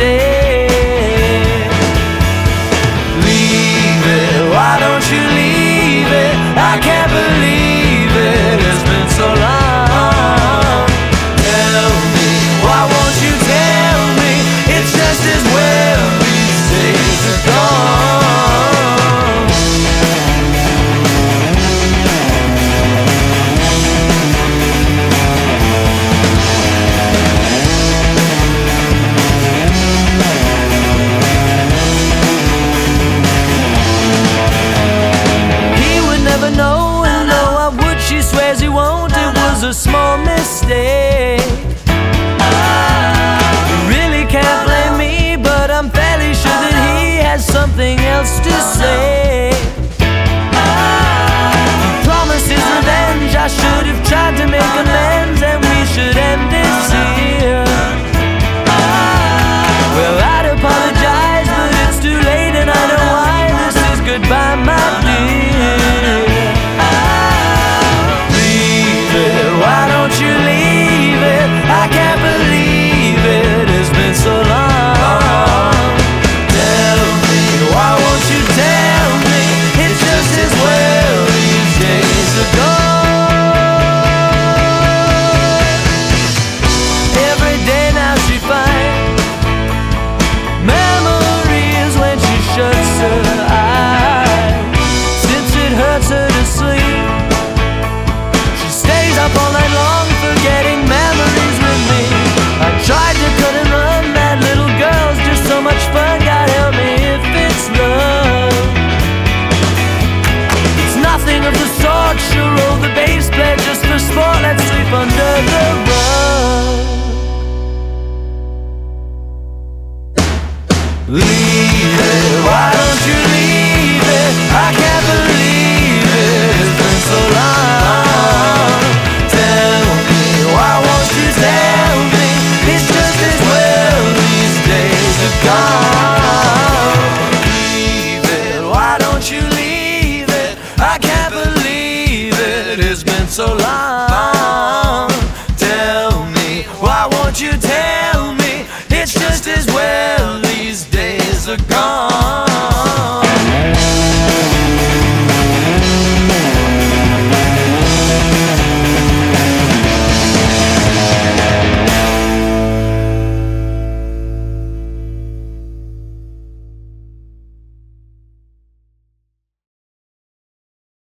stay. Leave it, why don't you leave it? I can't believe it, it's been so long. Tell me, why won't you tell me? It's just as well these days are gone. She swears he won't, it was a small mistake. Really can't blame me, but I'm fairly sure that he has something else to say. He promised his revenge, I should have tried to make amends, and we should end this here. Well, I'd apologize, but it's too late, and I know why. This is goodbye, my dear. Why don't you leave it? I can't believe it, it's been so long. Tell me, why won't you tell me? It's just as well these days are gone. Every day now she finds memories when she shuts her eyes. Since it hurts her to sleep, up all night long, forgetting memories with me. I tried to cut and run, that little girl's just so much fun. God help me if it's love. It's nothing of the sort, she'll roll the bass, play just for sport. Let's sleep under the rug. Leave it, why don't you leave it? I can't believe it, it's been so long. Tell me, it's just as well these days are gone. Leave it, why don't you leave it? I can't believe it, it's been so long. Tell me, why won't you tell me? It's just as well these days are gone.